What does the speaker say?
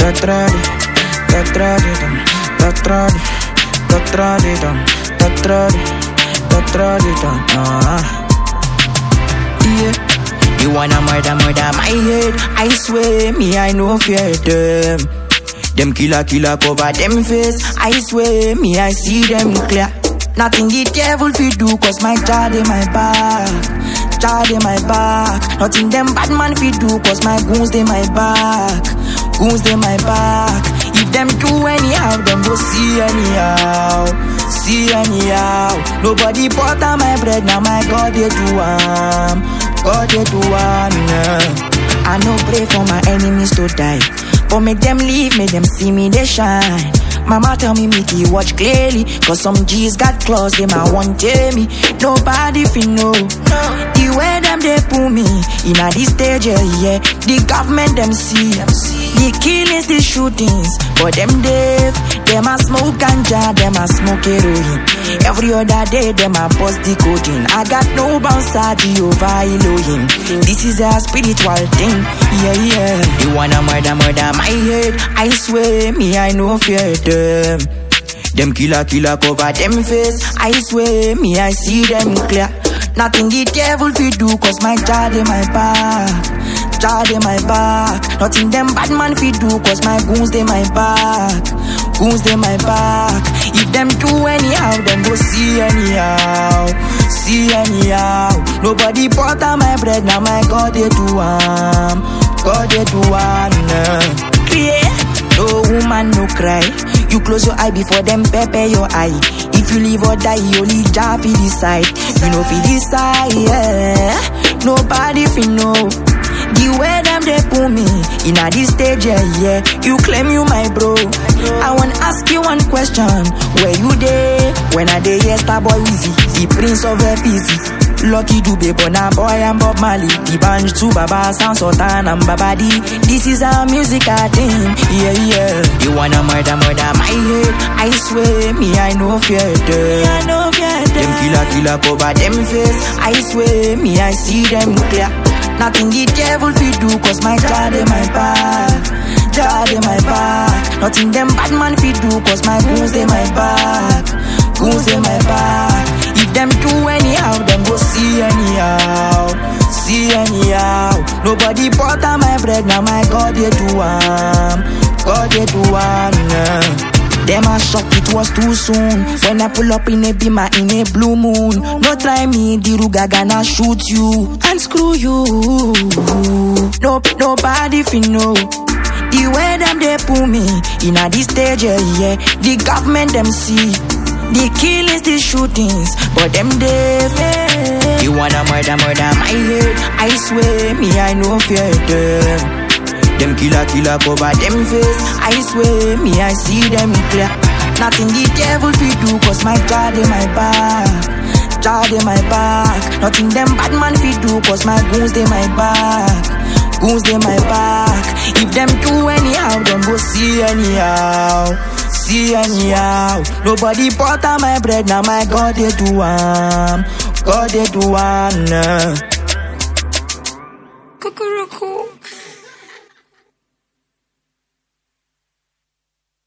Yeah. You wanna murder my head? I swear, me I no fear them. Them killer cover them face. I swear, me I see them clear. Nothing the devil fit do, cause my child in my back. Child in my back. Nothing them bad man fit do, cause my goons in my back. Goons in my back. If them do anyhow, them go see anyhow. See anyhow. Nobody butter my bread, now my God they do God they do I no pray for my enemies to die, but make them leave, make them see me they shine. Mama tell me Mickey watch clearly, cause some G's got claws, they might want tell me. Nobody fi know the way them they pull me in a this stage, yeah. The government them see the killings, the shootings, but them deaf. Them a smoke ganja, them a smoke heroin. Every other day them a bust the codeine. I got no bounce at Jehovah Elohim. This is a spiritual thing, yeah. You wanna murder my head? I swear, me I no fear them. Them killer cover them face. I swear, me I see them clear. Nothing the devil fit do, cause my child in my back. Child in my back. Nothing them bad man fit do, cause my goons in my back. Goons in my back. If them do anyhow, them go see anyhow. See anyhow. Nobody butter my bread, now my God they do God they do yeah. No woman no cry. You close your eye before them pepper your eye. If you live or die, you only Jah fi decide. You know fi decide, yeah. Nobody fi know the way them they pull me in a this stage, yeah. You claim you my bro. I wanna ask you one question. Where you there? When I day yes, Starboy Wizzy, the prince of FPC. Lucky Dube, Bona Boy and Bob Marley. The Banj to Baba, Sound Sultan and Babadi. This is our musical team, yeah. You wanna murder my head? I swear, me I no fear them. Them killer cover them face. I swear, me I see them clear. Nothing the devil fit do, cause my child in my back. Child in my back. Nothing them bad man fit do, cause my goons in my back. Goons in my back. If them do anyhow, them go see anyhow. See anyhow. Nobody butter my bread, now my God they do God they do Them a shock, it was too soon. When I pull up in a beamer in a blue moon. No try me, the Ruga gonna shoot you and screw you. Nobody fi know the way them they pull me in a this stage, yeah. The government them see the killings, the shootings, but them deaf. You wanna murder my head? I swear, me I no fear them. Them killer cover them face. I swear, me I see them clear. Nothing the devil fit do, cause my child in my back. Child in my back. Nothing them bad man fit do, cause my goons in my back. Goons in my back. If them do anyhow, them go see anyhow. See anyhow. Nobody butter my bread, now my God they do God they do